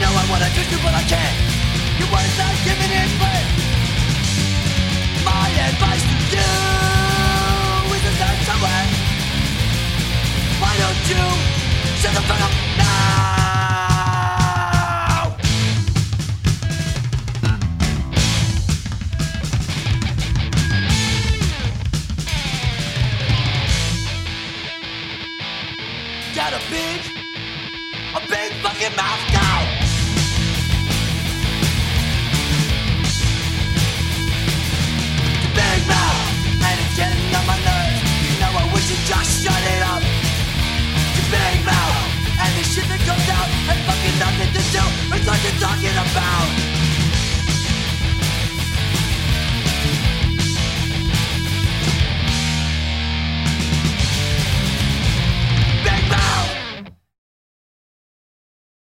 know I wanna twist you, but I can't. Your words not giving it play. My advice to you is to start somewhere. Why don't you shut the fuck up now? Got a big fucking mouth.